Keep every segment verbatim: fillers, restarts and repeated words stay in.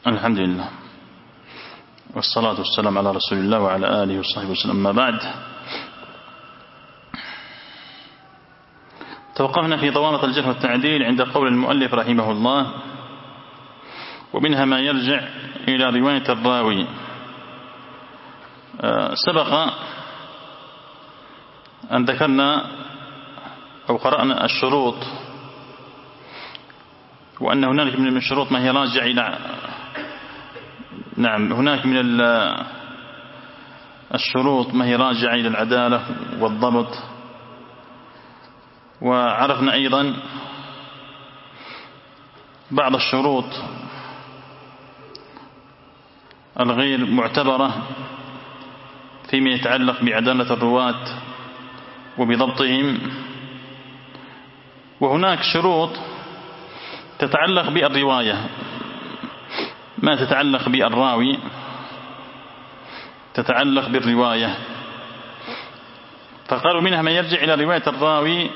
الحمد لله والصلاة والسلام على رسول الله وعلى آله وصحبه وسلم. ما بعد، توقفنا في ضوابط الجرح والتعديل عند قول المؤلف رحمه الله: ومنها ما يرجع إلى رواية الراوي. سبق أن ذكرنا أو قرأنا الشروط، وأن هناك من الشروط ما هي راجع إلى نعم هناك من الشروط ما هي راجع إلى العدالة والضبط. وعرفنا أيضا بعض الشروط الغير معتبرة فيما يتعلق بعدالة الرواة وبضبطهم. وهناك شروط تتعلق بالرواية، ما تتعلق بالراوي تتعلق بالرواية. فقالوا منها ما يرجع إلى رواية الراوي،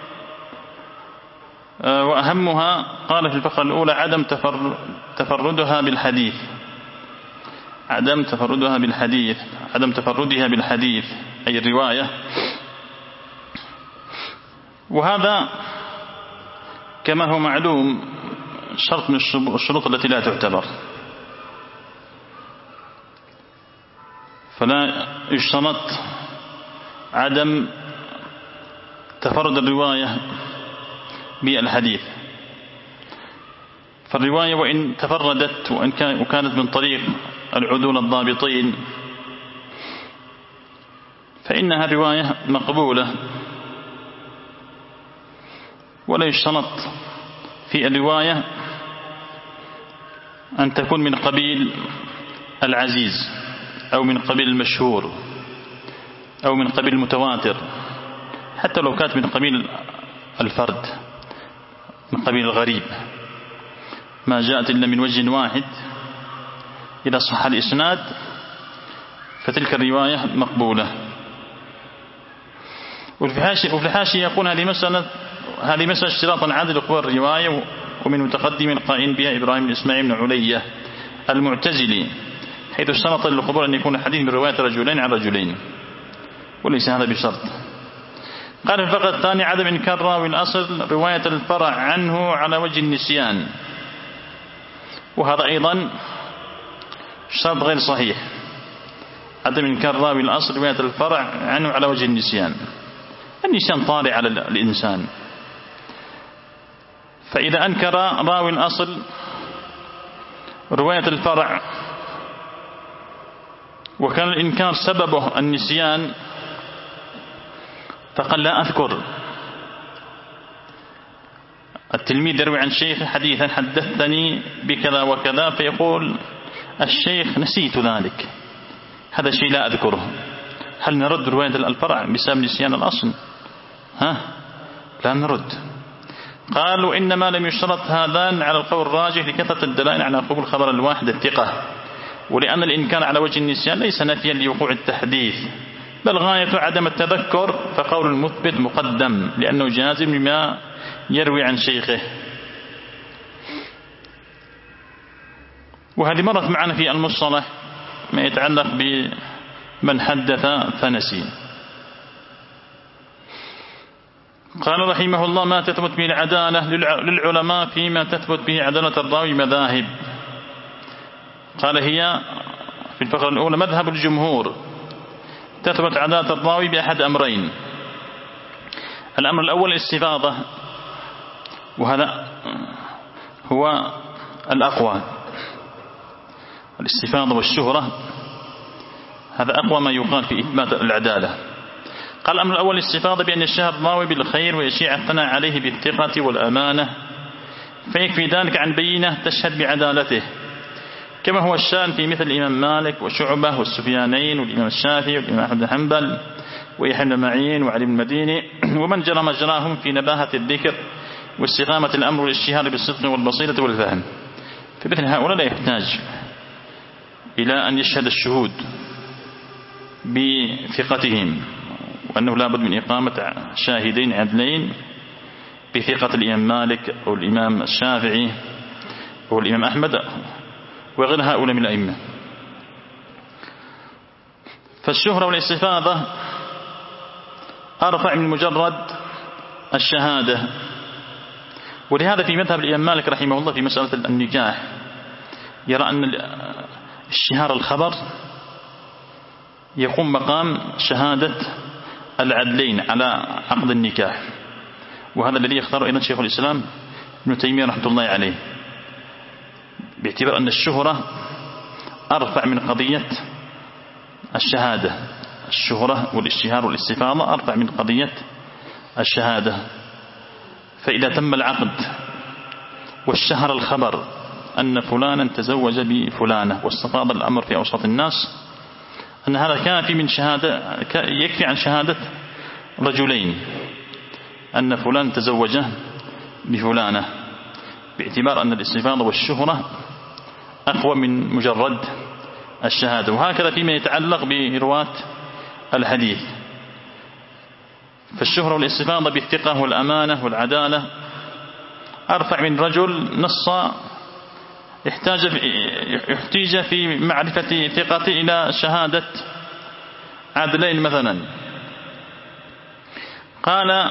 وأهمها قال في الفقرة الأولى عدم تفردها بالحديث عدم تفردها بالحديث عدم تفردها بالحديث أي الرواية. وهذا كما هو معلوم شرط من الشروط التي لا تعتبر، فلا يشترط عدم تفرد الرواية بالحديث. فالرواية وإن تفردت وإن كانت من طريق العدول الضابطين فإنها رواية مقبولة، ولا يشترط في الرواية أن تكون من قبيل العزيز أو من قبيل المشهور أو من قبيل المتواتر، حتى لو كانت من قبيل الفرد، من قبيل الغريب، ما جاءت إلا من وجه واحد إذا صح الإسناد فتلك الرواية مقبولة. وفي الحاشية يقول هذه مسألة هذه مسألة اشتراط عدل قوى الرواية، ومن متقدم قائل بها إبراهيم بن إسماعيل بن علية المعتزلي، حيث اشترط للقبول أن يكون الحديث من رواية رجلين عن رجلين، وليس هذا بشرط. قال في الفقرة الثانية عدم إنكار راوي الأصل رواية الفرع عنه على وجه النسيان، وهذا أيضا شرط غير صحيح. عدم إنكار راوي الأصل رواية الفرع عنه على وجه النسيان، النسيان طارئ على الإنسان، فإذا أنكر راوي الأصل رواية الفرع وكان الإنكار سببه النسيان فقال لا أذكر. التلميذ يروي عن شيخ حديثا حدثني بكذا وكذا، فيقول الشيخ نسيت ذلك، هذا شيء لا أذكره. هل نرد رواية الفرع بسبب نسيان الأصل؟ ها لا نرد. قالوا إنما لم يشترط هذان على القول الراجح لكثرة الدلائل على قبول خبر الواحد الثقة، ولأن الإنكار على وجه النسيان ليس نفيا لوقوع التحديث، بل غاية عدم التذكر، فقول المثبت مقدم لأنه جازم لما يروي عن شيخه. وهذه مرت معنا في المصطلح ما يتعلق بمن حدث فنسي. قال رحمه الله ما تثبت به العدالة للعلماء فيما تثبت به عدالة الراوي مذاهب. قال هي في الفقرة الأولى مذهب الجمهور تثبت عدالة الراوي بأحد أمرين: الأمر الأول الاستفاضة، وهذا هو الأقوى، الاستفاضة والشهرة هذا أقوى ما يقال في إثبات العدالة. قال الأمر الأول الاستفاضة بأن يشهر الراوي بالخير ويشيع الثناء عليه بالثقة والأمانة، فيكفي ذلك عن بينة تشهد بعدالته، كما هو الشأن في مثل الإمام مالك وشعبة والسفيانين والإمام الشافعي والإمام أحمد بن حنبل ويحيى بن معين وعلي بن المديني ومن جرى مجراهم في نباهة الذكر واستقامة الأمر والاشتهار بالصدق والبصيرة والفهم. في مثل هؤلاء لا يحتاج إلى أن يشهد الشهود بثقتهم، وأنه لا بد من إقامة شاهدين عدلين بثقة الإمام مالك أو الإمام الشافعي أو الإمام أحمد وغير هؤلاء من الأئمة. فالشهرة والاستفاضة أرفع من مجرد الشهادة. ولهذا في مذهب الإمام مالك رحمه الله في مسألة النكاح يرى أن اشتهار الخبر يقوم مقام شهادة العدلين على عقد النكاح، وهذا الذي يختار أيضا شيخ الإسلام ابن تيمية رحمة الله عليه، باعتبار أن الشهرة أرفع من قضية الشهادة. الشهرة والاشتهار والاستفاضة أرفع من قضية الشهادة. فإذا تم العقد واشتهر الخبر أن فلانا تزوج بفلانة واستفاض الأمر في أوسط الناس، أن هذا كافي من شهادة، يكفي عن شهادة رجلين أن فلان تزوج بفلانة، باعتبار أن الاستفاضة والشهرة أقوى من مجرد الشهادة. وهكذا فيما يتعلق برواة الحديث، فالشهرة والاستفاضة بالثقة والأمانة والعدالة أرفع من رجل نص احتاج احتاج في معرفة ثقته إلى شهادة عدلين مثلا. قال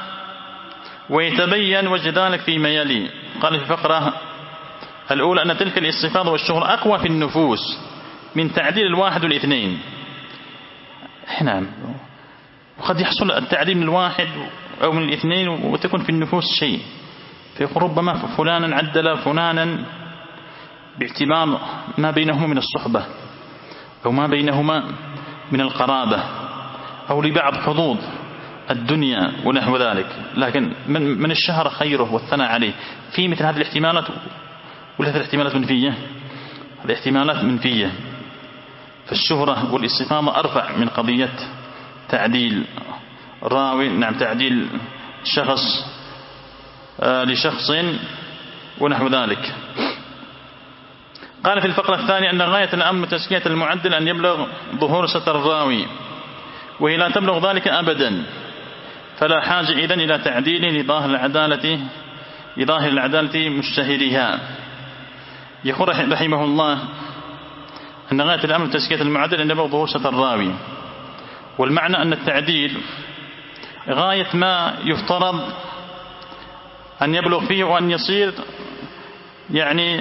ويتبين وجه ذلك فيما يلي. قال في الفقرة الأولى أن تلك الاستفاضة والشهرة أقوى في النفوس من تعديل الواحد والاثنين. نعم، وقد يحصل التعديل من الواحد أو من الاثنين وتكون في النفوس شيء، فيقول ربما فلانا عدل فلانا باعتبار ما بينهما من الصحبة أو ما بينهما من القرابة أو لبعض حظوظ الدنيا ونحو ذلك، لكن من, من الشهر خيره والثناء عليه في مثل هذه الاحتمالات. ولا هذه الاحتمالات منفية، هذه احتمالات منفية. فالشهرة والاستفاضة أرفع من قضية تعديل راوي، نعم تعديل شخص آه لشخص ونحو ذلك. قال في الفقرة الثانية أن غاية الأمر تزكية المعدل أن يبلغ ظهور ستر الراوي، وهي لا تبلغ ذلك أبدا، فلا حاجة إذن إلى تعديل لظاهر العدالة لظاهر العدالة مشتهرها. يقول رحمه الله أن غاية الأمر تزكية المعدل أن يبلغ ظهور ستر الراوي، والمعنى أن التعديل غاية ما يفترض أن يبلغ فيه وأن يصير يعني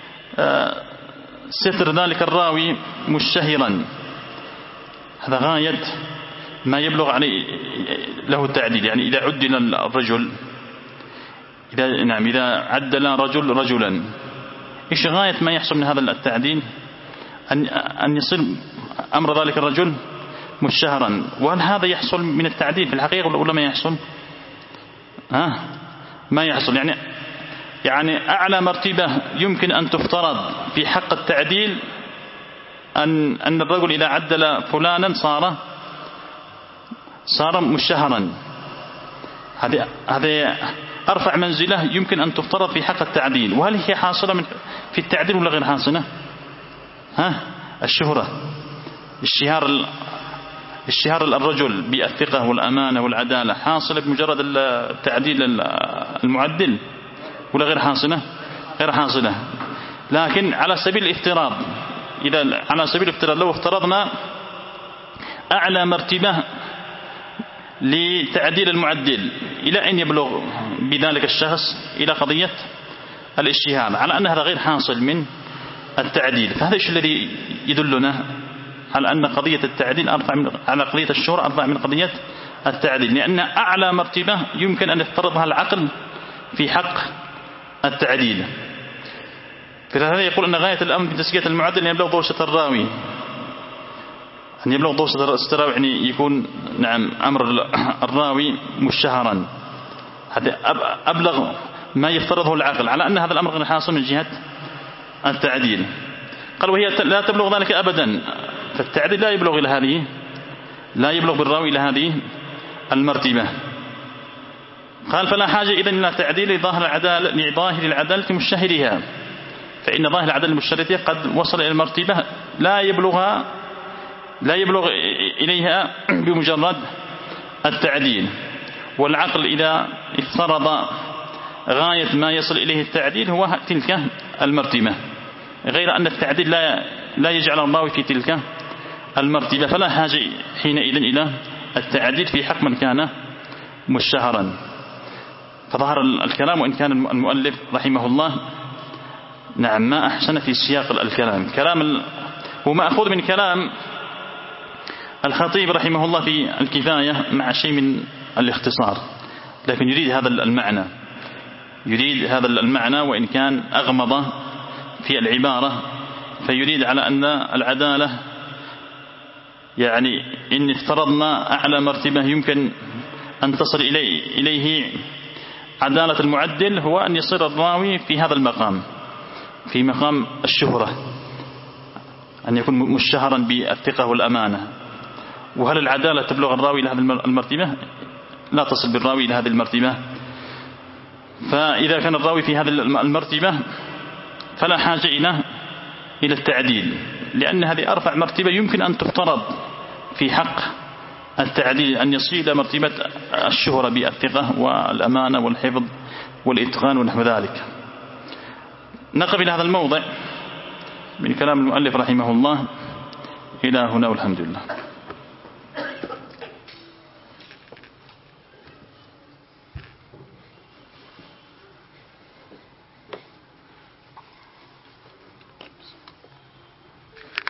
ستر ذلك الراوي مشتهرا. هذا غاية ما يبلغ عليه له التعديل. يعني إذا عدل الرجل، إذا نعم إذا عدل رجل رجلا، إيش غاية ما يحصل من هذا التعديل؟ أن أن يصير أمر ذلك الرجل مشتهرا. وهل هذا يحصل من التعديل في الحقيقة ولا ما يحصل؟ ها ما يحصل. يعني يعني أعلى مرتبة يمكن أن تفترض في حق التعديل أن أن الرجل إذا عدل فلانا صار صار مشتهرا. هذه هذه أرفع منزلة يمكن أن تفترض في حق التعديل. وهل هي حاصلة من في التعديل ولا غير حاصلة؟ ها الشهرة، اشتهار اشتهار الرجل بالثقة والأمانة والعدالة حاصلة بمجرد التعديل المعدل ولا غير حاصلة؟ غير حاصلة. لكن على سبيل الافتراض، إذا على سبيل الافتراض لو افترضنا أعلى مرتبة لتعديل المعدل إلى أن يبلغ بذلك الشخص إلى قضية الاشتهار، على أن هذا غير حاصل من التعديل، فهذا الشيء الذي يدلنا على أن قضية التعديل أرفع من على قضية الشهرة أرفع من قضية التعديل، لأن أعلى مرتبة يمكن أن يفترضها العقل في حق التعديل. فهذا يقول أن غاية الأمر في تزكية المعدل أن يبلغ ضوء ستر الراوي، أن يبلغ ضوء ستر الراوي يعني يكون نعم أمر الراوي مشتهرا. هذا أبلغ ما يفترضه العقل على أن هذا الأمر غير حاصل من جهة التعديل. قال وهي لا تبلغ ذلك أبدا، فالتعديل لا يبلغ إلى هذه لا يبلغ بالراوي إلى هذه المرتبة. قال فلا حاجة إذن إلى تعديل ظاهر العدالة لظاهر العدالة مشتهرها، فإن ظاهر العدالة المشتهرة قد وصل إلى المرتبة لا يبلغها لا يبلغ إليها بمجرد التعديل. والعقل إذا افترض غاية ما يصل إليه التعديل هو تلك المرتبة. غير أن التعديل لا لا يجعل الراوي في تلك المرتبة، فلا حاجة حينئذ إلى التعديل في حق من كان مشتهرا. فظهر الكلام، وإن كان المؤلف رحمه الله نعم ما أحسن في سياق الكلام، كلام هو مأخوذ من كلام الخطيب رحمه الله في الكفاية مع شيء من الاختصار، لكن يريد هذا المعنى، يريد هذا المعنى وإن كان أغمض في العبارة، فيريد على أن العدالة يعني إن افترضنا أعلى مرتبة يمكن أن تصل إليه, إليه عدالة المعدل هو أن يصير الراوي في هذا المقام، في مقام الشهرة، أن يكون مشتهرا بالثقة والأمانة. وهل العدالة تبلغ الراوي إلى هذه المرتبة؟ لا تصل بالراوي إلى هذه المرتبة. فإذا كان الراوي في هذه المرتبة فلا حاجة إلى إلى التعديل، لأن هذه أرفع مرتبة يمكن أن تفترض في حق التعديل، أن يصل إلى مرتبة الشهرة بالثقة والأمانة والحفظ والإتقان ونحو ذلك. نقف إلى هذا الموضع من كلام المؤلف رحمه الله إلى هنا والحمد لله.